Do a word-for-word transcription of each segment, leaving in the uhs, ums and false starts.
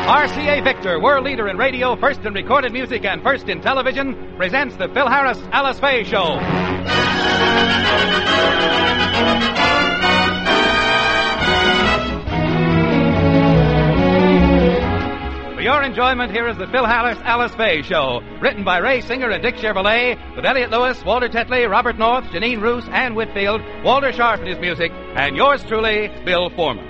R C A Victor, world leader in radio, first in recorded music, and first in television, presents the Phil Harris Alice Faye Show. For your enjoyment, here is the Phil Harris Alice Faye Show, written by Ray Singer and Dick Chevillet, with Elliot Lewis, Walter Tetley, Robert North, Janine Roos, Ann Whitfield, Walter Sharp in his music, and yours truly, Bill Foreman.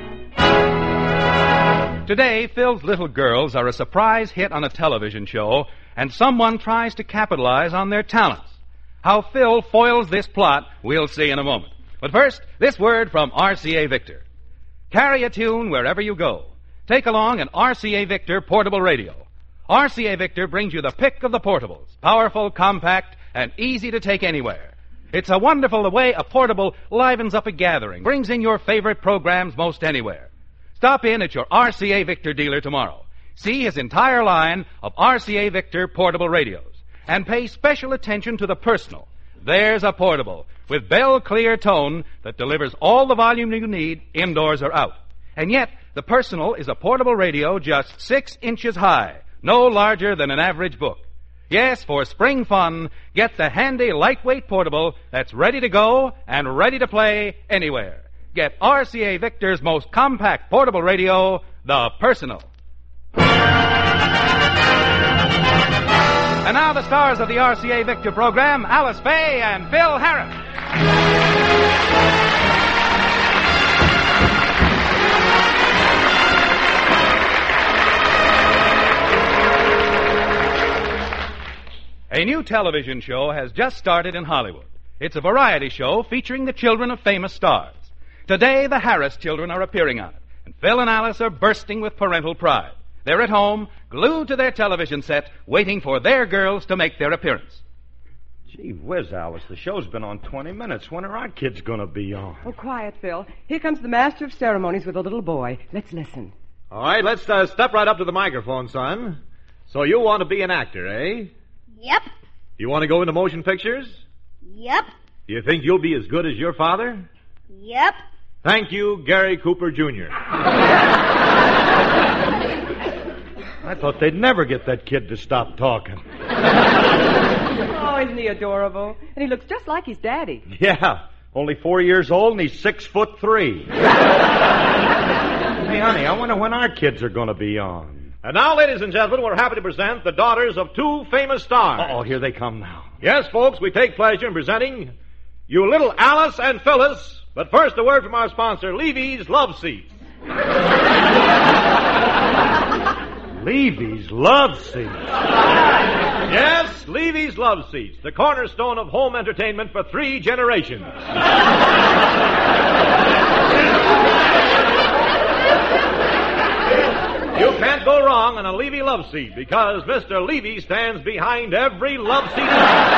Today, Phil's Little Girls are a surprise hit on a television show, and someone tries to capitalize on their talents. How Phil foils this plot, we'll see in a moment. But first, this word from R C A Victor. Carry a tune wherever you go. Take along an R C A Victor portable radio. R C A Victor brings you the pick of the portables. Powerful, compact, and easy to take anywhere. It's a wonderful way a portable livens up a gathering, brings in your favorite programs most anywhere. Stop in at your R C A Victor dealer tomorrow. See his entire line of R C A Victor portable radios. And pay special attention to the personal. There's a portable with bell-clear tone that delivers all the volume you need, indoors or out. And yet, the personal is a portable radio just six inches high, no larger than an average book. Yes, for spring fun, get the handy, lightweight portable that's ready to go and ready to play anywhere. Get R C A Victor's most compact portable radio, the Personal. And now the stars of the R C A Victor program, Alice Faye and Phil Harris. A new television show has just started in Hollywood. It's a variety show featuring the children of famous stars. Today, the Harris children are appearing on it, and Phil and Alice are bursting with parental pride. They're at home, glued to their television set, waiting for their girls to make their appearance. Gee whiz, Alice, the show's been on twenty minutes. When are our kids going to be on? Oh, quiet, Phil. Here comes the master of ceremonies with a little boy. Let's listen. All right, let's uh, step right up to the microphone, son. So you want to be an actor, eh? Yep. You want to go into motion pictures? Yep. Do you think you'll be as good as your father? Yep. Thank you, Gary Cooper, Junior I thought they'd never get that kid to stop talking. Oh, isn't he adorable? And he looks just like his daddy. Yeah, only four years old and he's six foot three. Hey, honey, I wonder when our kids are going to be on. And now, ladies and gentlemen, we're happy to present the daughters of two famous stars. Oh, here they come now. Yes, folks, we take pleasure in presenting you little Alice and Phyllis. But first, a word from our sponsor, Levy's Love Seats. Levy's Love Seats? Yes, Levy's Love Seats, the cornerstone of home entertainment for three generations. You can't go wrong on a Levy Love Seat because Mister Levy stands behind every love seat.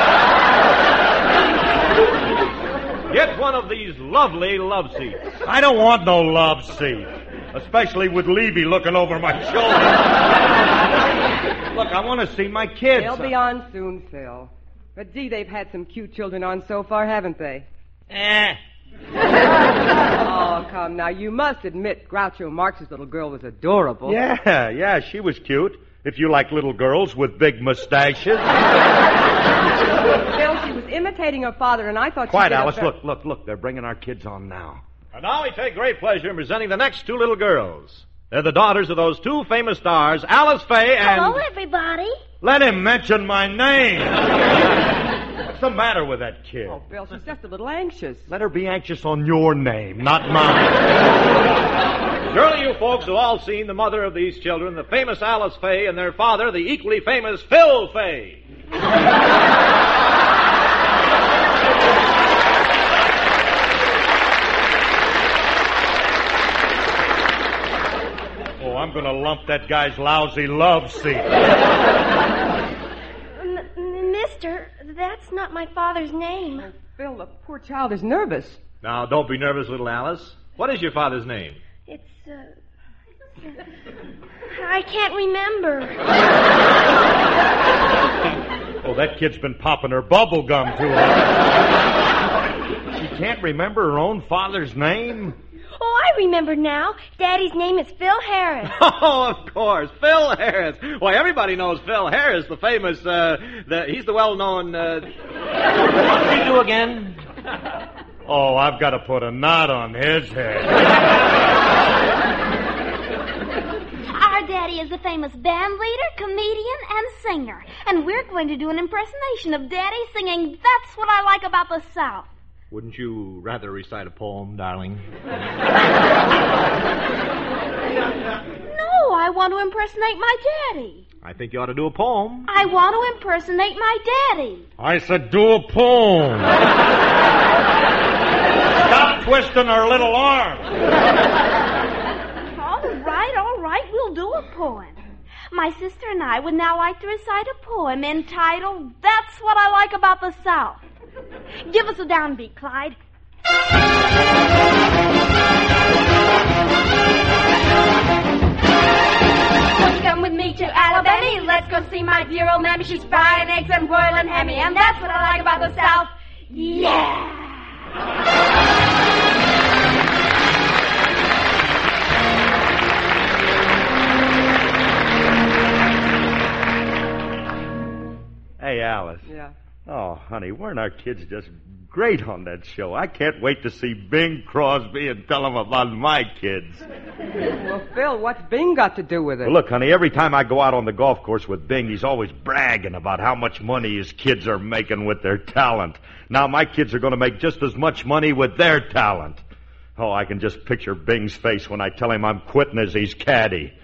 Get one of these lovely love seats. I don't want no love seat, especially with Levy looking over my shoulder. Look, I want to see my kids. They'll be on soon, Phil. But, gee, they've had some cute children on so far, haven't they? Eh. Oh, come now. You must admit Groucho Marx's little girl was adorable. Yeah, yeah, she was cute. If you like little girls with big mustaches. Phil, she was imitating her father, and I thought Quiet, she did Alice. a... Look, look, look. They're bringing our kids on now. And now we take great pleasure in presenting the next two little girls. They're the daughters of those two famous stars, Alice Faye and... Hello, everybody. Let him mention my name. What's the matter with that kid? Oh, Phil, she's just a little anxious. Let her be anxious on your name, not mine. Surely you folks have all seen the mother of these children, the famous Alice Faye, and their father, the equally famous Phil Faye. Oh, I'm going to lump that guy's lousy love seat. M- mister, that's not my father's name. Oh, Phil, the poor child is nervous. Now, don't be nervous, little Alice. What is your father's name? It's, uh... I can't remember. Oh, that kid's been popping her bubble gum to her. She can't remember her own father's name? Oh, I remember now. Daddy's name is Phil Harris. Oh, of course, Phil Harris. Why, everybody knows Phil Harris, the famous, uh, the, he's the well-known, uh... What did he do again? Oh, I've got to put a knot on his head. Our daddy is a famous band leader, comedian, and singer. And we're going to do an impersonation of Daddy singing That's What I Like About the South. Wouldn't you rather recite a poem, darling? No, I want to impersonate my daddy. I think you ought to do a poem. I want to impersonate my daddy. I said do a poem. Stop twisting her little arm. All right, all right, we'll do a poem. My sister and I would now like to recite a poem entitled That's What I Like About the South. Give us a downbeat, Clyde. Won't you come with me to Alabama? Let's go see my dear old mammy. She's frying eggs and boiling hammy, and that's what I like about the South. Yeah! Hey, Alice. Yeah. Oh, honey, weren't our kids just great on that show? I can't wait to see Bing Crosby and tell him about my kids. Well, Phil, what's Bing got to do with it? Well, look, honey, every time I go out on the golf course with Bing, he's always bragging about how much money his kids are making with their talent. Now my kids are going to make just as much money with their talent. Oh, I can just picture Bing's face when I tell him I'm quitting as his caddy.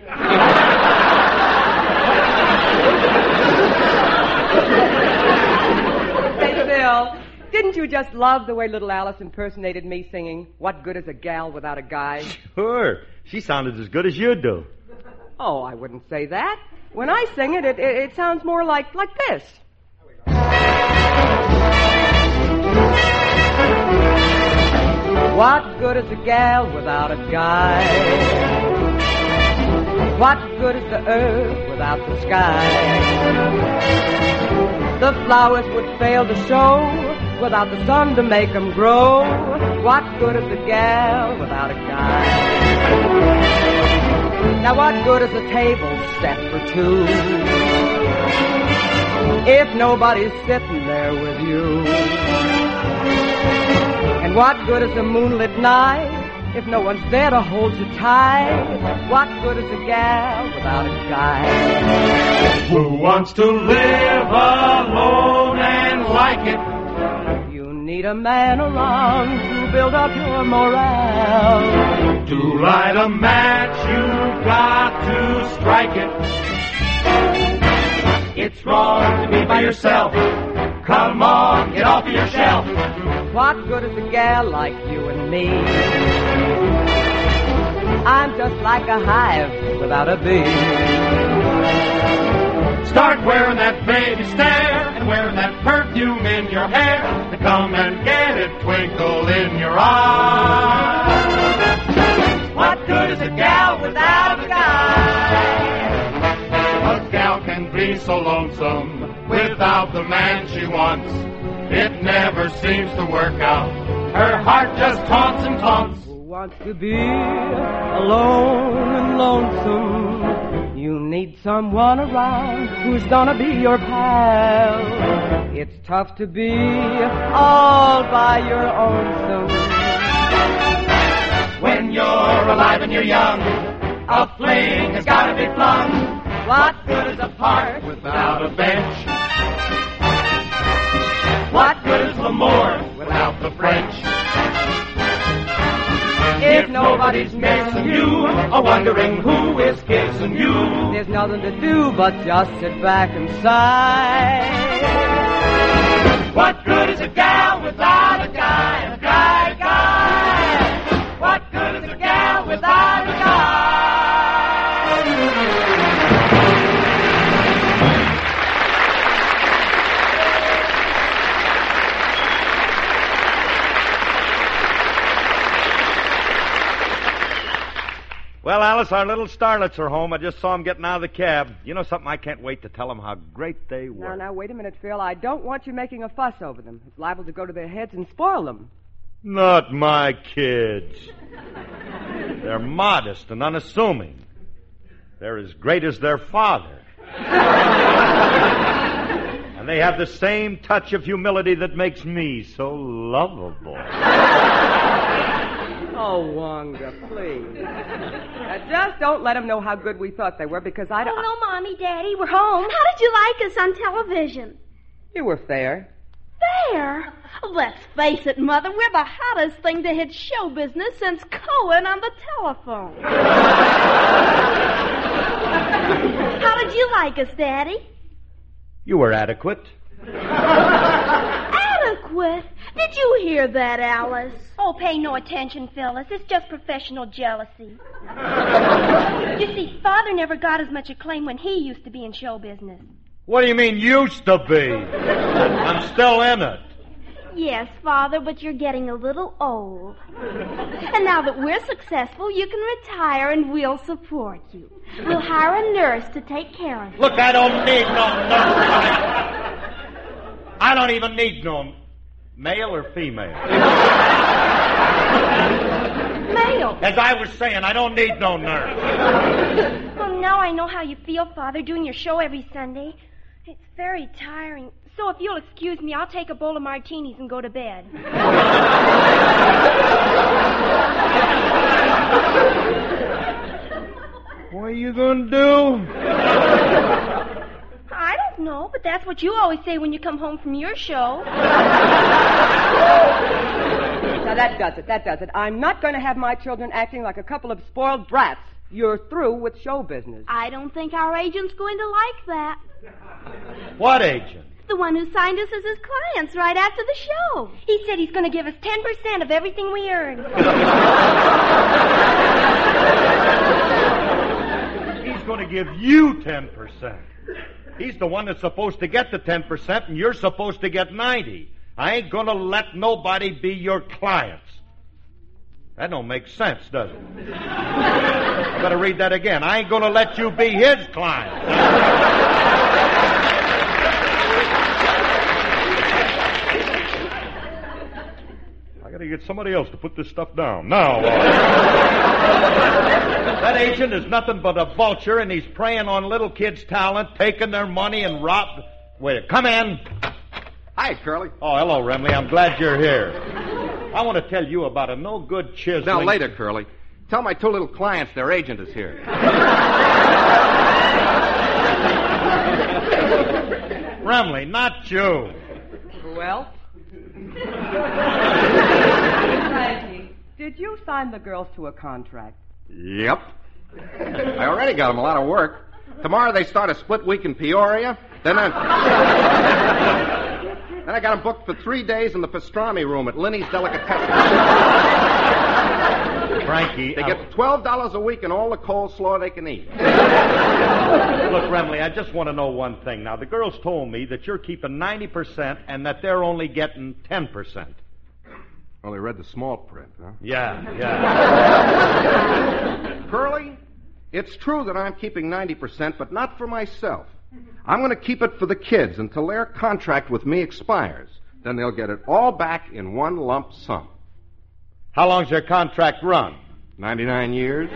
Didn't you just love the way little Alice impersonated me singing, What Good Is a Gal Without a Guy? Sure. She sounded as good as you do. Oh, I wouldn't say that. When I sing it, it, it, it sounds more like, like this. What good is a gal without a guy? What good is the earth without the sky? The flowers would fail to show without the sun to make them grow. What good is a gal without a guy? Now what good is a table set for two if nobody's sitting there with you? And what good is a moonlit night if no one's there to hold you tight? What good is a gal without a guy? Who wants to live alone and like it? You need a man around to build up your morale. To light a match, you've got to strike it. It's wrong to be by yourself. Come on, get off of your shelf. What good is a gal like you and me? I'm just like a hive without a bee. Start wearing that baby stare and wearing that perfume in your hair to come and get it twinkle in your eye. What good is a gal without a guy? A gal can be so lonesome without the man she wants. It never seems to work out. Her heart just taunts and taunts. Who wants to be alone and lonesome? You need someone around who's gonna be your pal. It's tough to be all by your own. When you're alive and you're young, a fling has gotta be flung. What good is a park without a bench? What good is L'Amour without the French? If nobody's missing you, or wondering who is kissing you, there's nothing to do but just sit back and sigh. What good is a gal without a guy? A guy, guy. What good is a gal without a guy? Well, Alice, our little starlets are home. I just saw them getting out of the cab. You know something? I can't wait to tell them how great they were. Now, now, wait a minute, Phil. I don't want you making a fuss over them. It's liable to go to their heads and spoil them. Not my kids. They're modest and unassuming. They're as great as their father. And they have the same touch of humility that makes me so lovable. Oh, Wonga, please. Now, just don't let them know how good we thought they were, because I don't... Oh, no, Mommy, Daddy, we're home. How did you like us on television? You were fair. Fair? Let's face it, Mother, we're the hottest thing to hit show business since Cohen on the telephone. How did you like us, Daddy? You were adequate. Adequate? Did you hear that, Alice? Oh, pay no attention, Phyllis. It's just professional jealousy. You see, Father never got as much acclaim when he used to be in show business. What do you mean, used to be? I'm still in it. Yes, Father, but you're getting a little old. And now that we're successful, you can retire and we'll support you. We'll hire a nurse to take care of you. Look, I don't need no nurse. I don't even need no male or female. Male. As I was saying, I don't need no nurse. Well, now I know how you feel, Father, doing your show every Sunday. It's very tiring. So if you'll excuse me, I'll take a bowl of martinis and go to bed. What are you going to do? I don't know, but that's what you always say when you come home from your show. Now, that does it, that does it. I'm not going to have my children acting like a couple of spoiled brats. You're through with show business. I don't think our agent's going to like that. What agent? The one who signed us as his clients right after the show. He said he's going to give us ten percent of everything we earn. He's going to give you ten percent. He's the one that's supposed to get the ten percent, and you're supposed to get ninety. I ain't going to let nobody be your clients. That don't make sense, does it? I better read that again. I ain't going to let you be his client. I got to get somebody else to put this stuff down. Now, uh, that agent is nothing but a vulture, and he's preying on little kids' talent, taking their money and rob... Wait, come in. Hi, Curly. Oh, hello, Remley. I'm glad you're here. I want to tell you about a no-good chiseling... Now, later, Curly. Tell my two little clients their agent is here. Remley, not you. Well? Frankie, did you sign the girls to a contract? Yep. I already got them a lot of work. Tomorrow they start a split week in Peoria. Then I... Then I got them booked for three days in the pastrami room at Linny's Delicatessen. Frankie... They get twelve dollars a week and all the coleslaw they can eat. Look, Remley, I just want to know one thing. Now, the girls told me that you're keeping ninety percent and that they're only getting ten percent. Well, they read the small print, huh? Yeah, yeah. Curly, it's true that I'm keeping ninety percent, but not for myself. I'm going to keep it for the kids until their contract with me expires. Then they'll get it all back in one lump sum. How long's their contract run? ninety-nine years.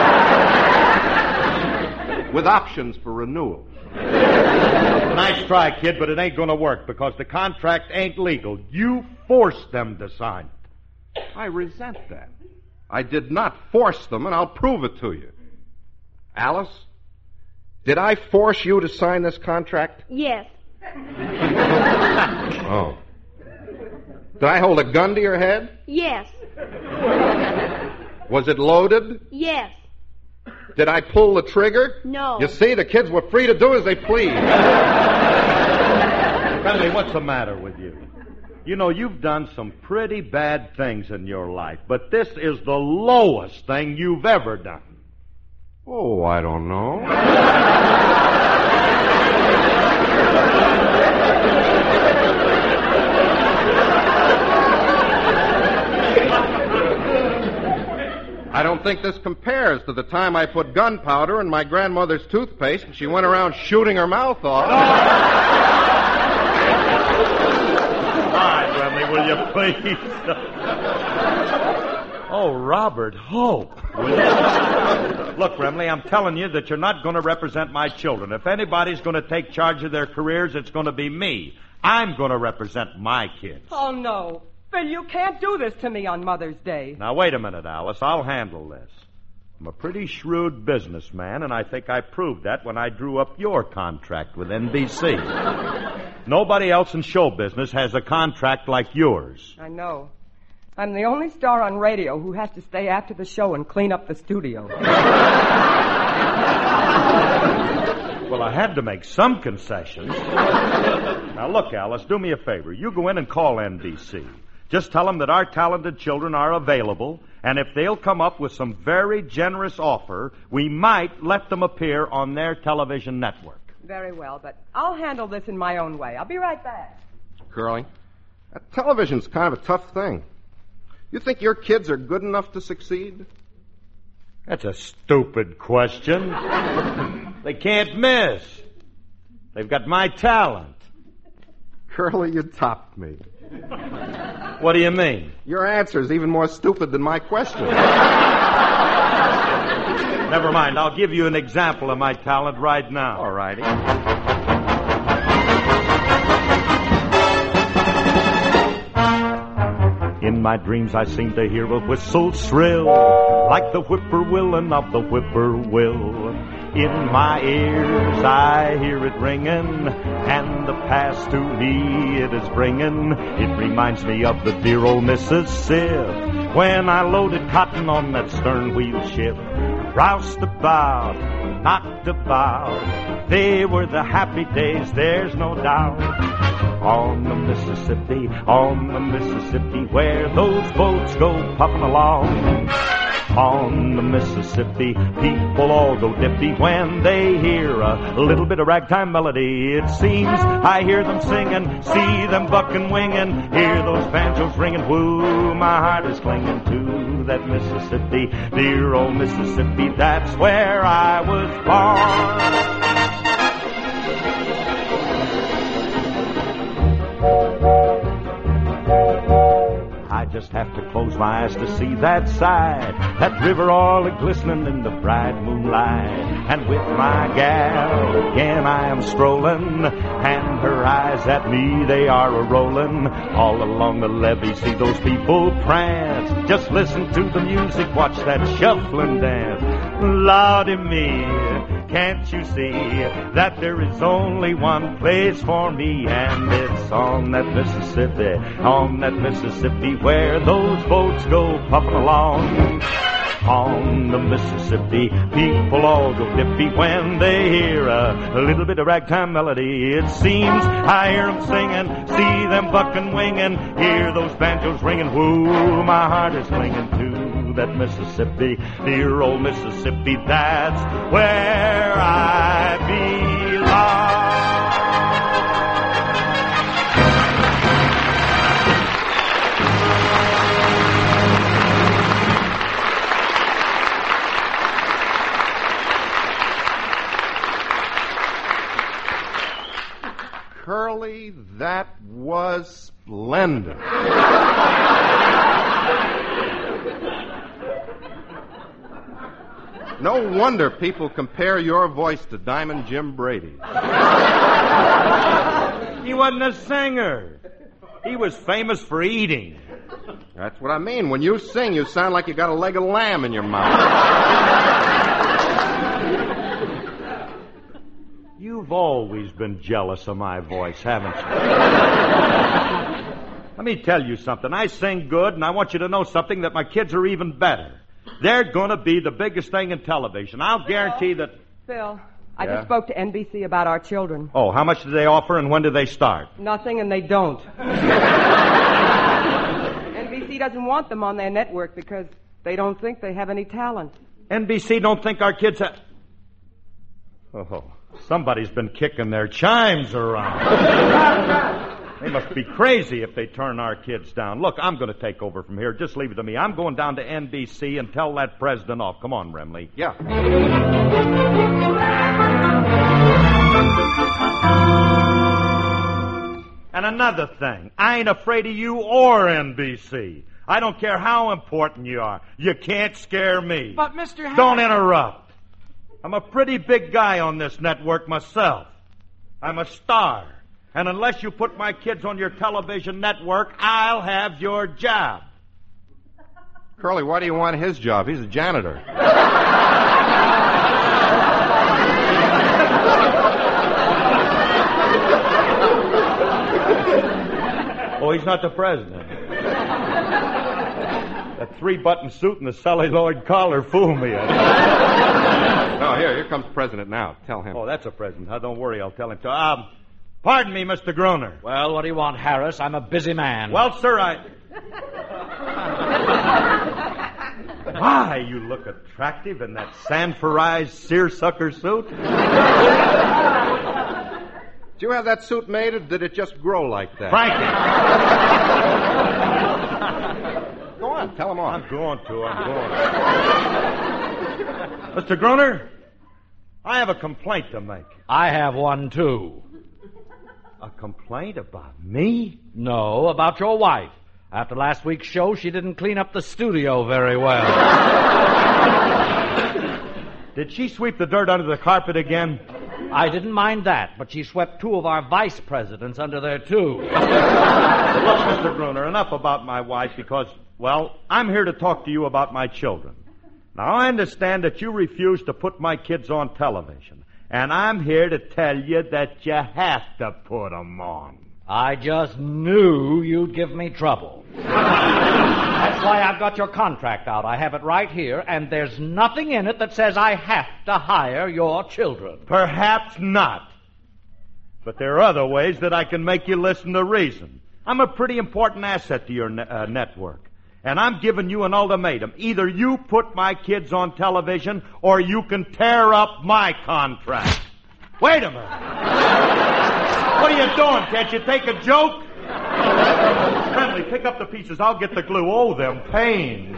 With options for renewal. Nice try, kid, but it ain't going to work because the contract ain't legal. You forced them to sign it. I resent that. I did not force them, and I'll prove it to you. Alice, did I force you to sign this contract? Yes. Oh. Did I hold a gun to your head? Yes. Was it loaded? Yes. Did I pull the trigger? No. You see, the kids were free to do as they pleased. Friendly, what's the matter with you? You know, you've done some pretty bad things in your life, but this is the lowest thing you've ever done. Oh, I don't know. I don't think this compares to the time I put gunpowder in my grandmother's toothpaste and she went around shooting her mouth off. All right, Remley, will you please? Oh, Robert Hope. Look, Remley, I'm telling you that you're not going to represent my children. If anybody's going to take charge of their careers, it's going to be me. I'm going to represent my kids. Oh, no. Phil, you can't do this to me on Mother's Day. Now, wait a minute, Alice. I'll handle this. I'm a pretty shrewd businessman, and I think I proved that when I drew up your contract with N B C. Nobody else in show business has a contract like yours. I know. I'm the only star on radio who has to stay after the show and clean up the studio. Well, I had to make some concessions. Now, look, Alice, do me a favor. You go in and call N B C. Just tell them that our talented children are available, and if they'll come up with some very generous offer, we might let them appear on their television network. Very well, but I'll handle this in my own way. I'll be right back. Curly, uh, television's kind of a tough thing. You think your kids are good enough to succeed? That's a stupid question. They can't miss. They've got my talent. Curly, you topped me. What do you mean? Your answer's even more stupid than my question. Never mind. I'll give you an example of my talent right now. All righty. In my dreams I seem to hear a whistle shrill, like the whippoorwilling of the whippoorwill. In my ears I hear it ringing, and the past to me it is bringing. It reminds me of the dear old Mississippi, when I loaded cotton on that stern wheel ship. Roused about, knocked about, they were the happy days, there's no doubt. On the Mississippi, on the Mississippi, where those boats go puffing along. On the Mississippi, people all go dippy when they hear a little bit of ragtime melody. It seems I hear them singing, see them bucking, winging, hear those banjos ringing. Woo, my heart is clinging to that Mississippi, dear old Mississippi. That's where I was born. I just have to close my eyes to see that side, that river all a-glistening in the bright moonlight. And with my gal again I am strolling, and her eyes at me they are a-rolling. All along the levee see those people prance, just listen to the music, watch that shuffling dance. Lordy me, can't you see that there is only one place for me, and it's on that Mississippi, on that Mississippi, where those boats go puffing along. On the Mississippi, people all go dippy when they hear a, a little bit of ragtime melody. It seems I hear them singing, see them bucking, winging, hear those banjos ringing. Woo, my heart is clinging to that Mississippi, dear old Mississippi. That's where I belong. Curly, that was splendid. No wonder people compare your voice to Diamond Jim Brady. He wasn't a singer. He was famous for eating. That's what I mean. When you sing, you sound like you got a leg of lamb in your mouth. You've always been jealous of my voice, haven't you? Let me tell you something. I sing good, and I want you to know something, that my kids are even better. They're going to be the biggest thing in television. I'll guarantee that... Phil, I Yeah? just spoke to N B C about our children. Oh, how much do they offer, and when do they start? Nothing, and they don't. N B C doesn't want them on their network because they don't think they have any talent. N B C don't think our kids have... Oh, somebody's been kicking their chimes around. They must be crazy if they turn our kids down. Look, I'm going to take over from here. Just leave it to me. I'm going down to N B C and tell that president off. Come on, Remley. Yeah. And another thing, I ain't afraid of you or N B C. I don't care how important you are. You can't scare me. But, Mister Harris... Don't interrupt. I'm a pretty big guy on this network myself. I'm a star. And unless you put my kids on your television network, I'll have your job. Curly, why do you want his job? He's a janitor. Oh, he's not the president. That three-button suit and the celluloid collar fool me. No, here, here comes the president now. Tell him. Oh, that's a president. Huh? Don't worry, I'll tell him to. Um, pardon me, Mister Gruner. Well, what do you want, Harris? I'm a busy man. Well, sir, I... Why, you look attractive in that sanforized seersucker suit. Did you have that suit made, or did it just grow like that? Frankie! Go on, tell him off. I'm going to, I'm going. Mister Gruner, I have a complaint to make. I have one, too. A complaint about me? No, about your wife. After last week's show, she didn't clean up the studio very well. Did she sweep the dirt under the carpet again? I didn't mind that, but she swept two of our vice presidents under there, too. Look, Mister Gruner, enough about my wife because, well, I'm here to talk to you about my children. Now, I understand that you refuse to put my kids on television, and I'm here to tell you that you have to put them on. I just knew you'd give me trouble. That's why I've got your contract out. I have it right here, and there's nothing in it that says I have to hire your children. Perhaps not. But there are other ways that I can make you listen to reason. I'm a pretty important asset to your ne- uh, network. And I'm giving you an ultimatum. Either you put my kids on television, or you can tear up my contract. Wait a minute. What are you doing? Can't you take a joke? Friendly, pick up the pieces. I'll get the glue. Oh, them pains.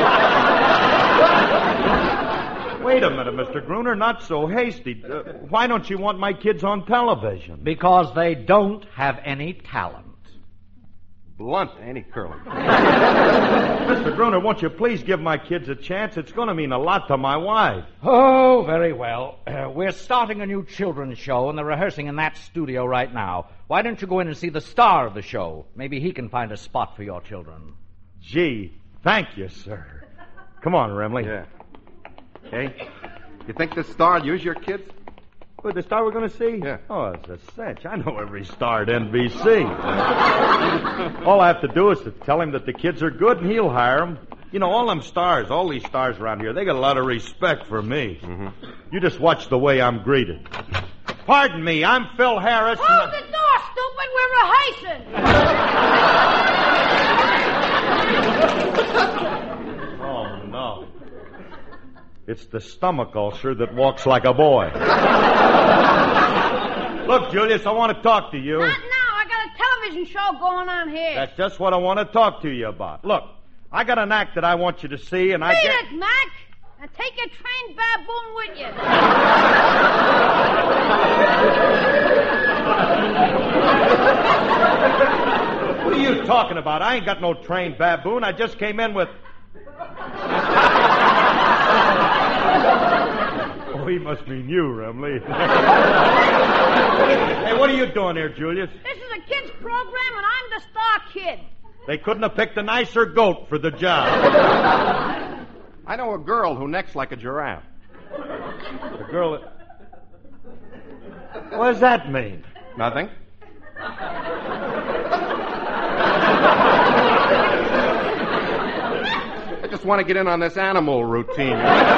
Wait a minute, Mister Gruner. Not so hasty. Uh, why don't you want my kids on television? Because they don't have any talent. Blunt, ain't he, Curly? Mister Gruner, won't you please give my kids a chance? It's going to mean a lot to my wife. Oh, very well. Uh, we're starting a new children's show, and they're rehearsing in that studio right now. Why don't you go in and see the star of the show? Maybe he can find a spot for your children. Gee, thank you, sir. Come on, Remley. Yeah. Hey, you think this star will use your kids? What, the star we're going to see? Yeah. Oh, it's a cinch. I know every star at N B C. All I have to do is to tell him that the kids are good, and he'll hire them. You know, all them stars, all these stars around here, they got a lot of respect for me. Mm-hmm. You just watch the way I'm greeted. Pardon me, I'm Phil Harris. Close the door, stupid. We're rehearsing. Oh, no. It's the stomach ulcer that walks like a boy. Look, Julius, I want to talk to you. Not now. I got a television show going on here. That's just what I want to talk to you about. Look, I got an act that I want you to see, and I Beat get... it, Mac. And take your trained baboon with you. What are you talking about? I ain't got no trained baboon. I just came in with... Oh, he must mean you, Remley. Hey, what are you doing here, Julius? This is a kid's program, and I'm the star kid. They couldn't have picked a nicer goat for the job. I know a girl who necks like a giraffe. The girl... What does that mean? Nothing. I just want to get in on this animal routine.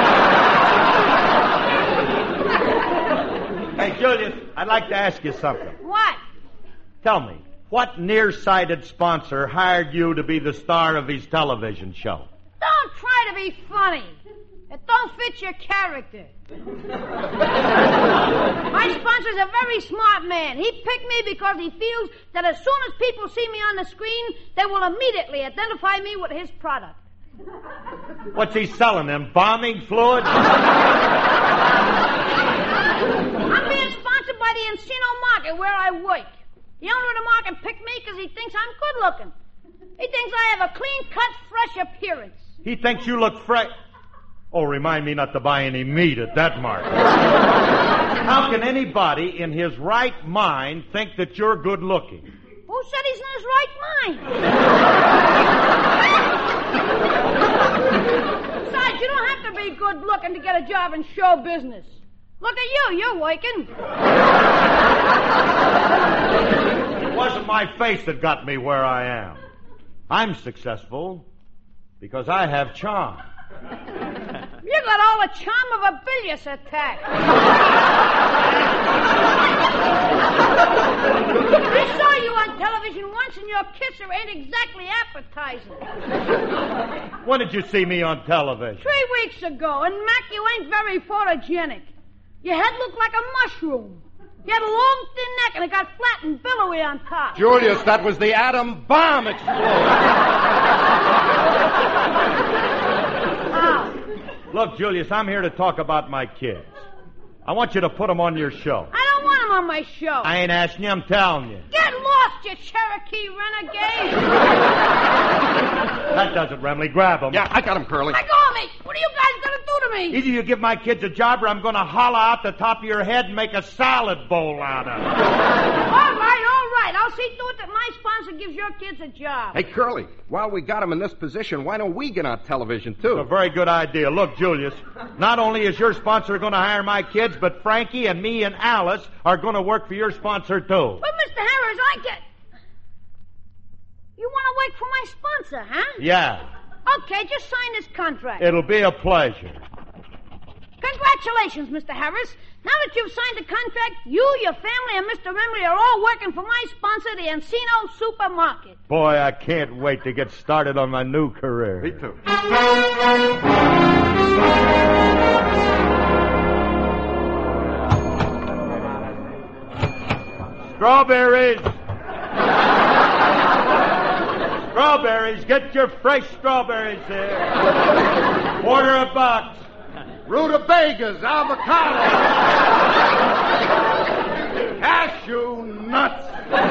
Hey, Julius, I'd like to ask you something. What? Tell me, what nearsighted sponsor hired you to be the star of his television show? Don't try to be funny. It don't fit your character. My sponsor's a very smart man. He picked me because he feels that as soon as people see me on the screen, they will immediately identify me with his product. What's he selling, them bombing fluids? I'm being sponsored by the Encino Market where I work. The owner of the market picked me because he thinks I'm good looking. He thinks I have a clean-cut, fresh appearance. He thinks you look fresh. Oh, remind me not to buy any meat at that market. How can anybody in his right mind think that you're good looking? Who said he's in his right mind? Besides, you don't have to be good looking to get a job in show business. Look at you, you're working. It wasn't my face that got me where I am. I'm successful because I have charm. You got all the charm of a bilious attack. I saw you on television once, and your kisser ain't exactly appetizing. When did you see me on television? Three weeks ago, and Mac, you ain't very photogenic. Your head looked like a mushroom. You had a long, thin neck, and it got flat and billowy on top. Julius, that was the atom bomb explosion. How? Look, Julius, I'm here to talk about my kids. I want you to put them on your show. I don't want them on my show. I ain't asking you, I'm telling you. Get lost, you Cherokee renegade. That does it, Remley. Grab them. Yeah, I got him, Curly. Let go of me. What are you guys going to do to me? Either you give my kids a job or I'm going to holler out the top of your head and make a salad bowl out of it. All right, all right. I'll see to it that my sponsor gives your kids a job. Hey, Curly, while we got him in this position, why don't we get on television, too? It's a very good idea. Look, Julius, not only is your sponsor going to hire my kids, but Frankie and me and Alice are going to work for your sponsor, too. But, Mister Harris, I get... You want to work for my sponsor, huh? Yeah. Okay, just sign this contract. It'll be a pleasure. Congratulations, Mister Harris. Now that you've signed the contract, you, your family, and Mister Remley are all working for my sponsor, the Encino Supermarket. Boy, I can't wait to get started on my new career. Me too. Strawberries! Strawberries, get your fresh strawberries here. Order a box. Rutabagas, avocado. Cashew nuts.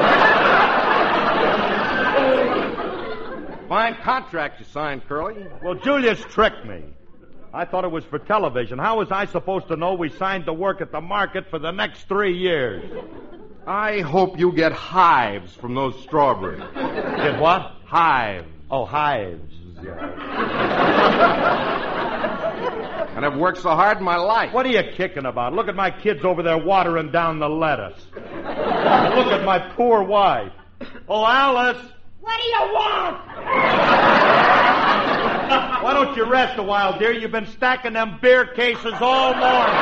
Fine contract you signed, Curly. Well, Julius tricked me. I thought it was for television. How was I supposed to know we signed to work at the market for the next three years? I hope you get hives from those strawberries. Get what? Hives. Oh, hives. Yeah. And I've worked so hard in my life. What are you kicking about? Look at my kids over there watering down the lettuce. And look at my poor wife. Oh, Alice. What do you want? Why don't you rest a while, dear? You've been stacking them beer cases all morning.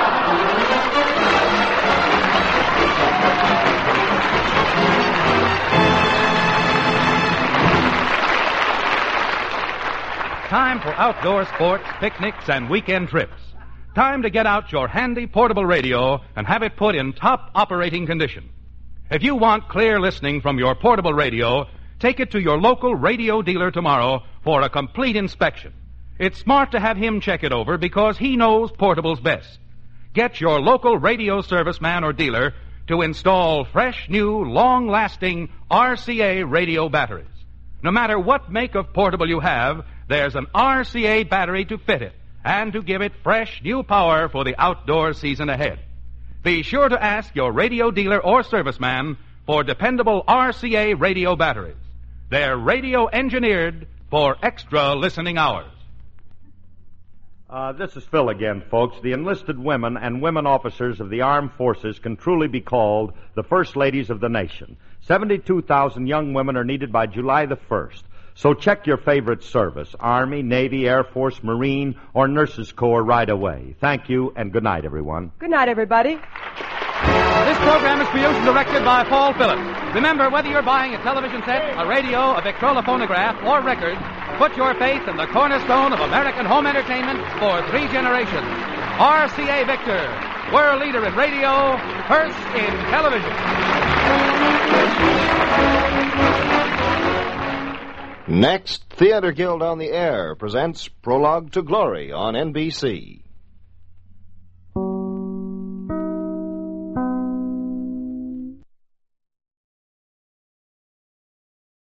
Time for outdoor sports, picnics, and weekend trips. Time to get out your handy portable radio and have it put in top operating condition. If you want clear listening from your portable radio, take it to your local radio dealer tomorrow for a complete inspection. It's smart to have him check it over because he knows portables best. Get your local radio serviceman or dealer to install fresh, new, long-lasting R C A radio batteries. No matter what make of portable you have, there's an R C A battery to fit it and to give it fresh, new power for the outdoor season ahead. Be sure to ask your radio dealer or serviceman for dependable R C A radio batteries. They're radio engineered for extra listening hours. Uh, this is Phil again, folks. The enlisted women and women officers of the armed forces can truly be called the first ladies of the nation. seventy-two thousand young women are needed by July the first. So check your favorite service, Army, Navy, Air Force, Marine, or Nurses Corps right away. Thank you, and good night, everyone. Good night, everybody. This program is produced and directed by Paul Phillips. Remember, whether you're buying a television set, a radio, a Victrola phonograph, or records, put your faith in the cornerstone of American home entertainment for three generations. R C A Victor, world leader in radio, first in television. Next, Theater Guild on the Air presents Prologue to Glory on N B C.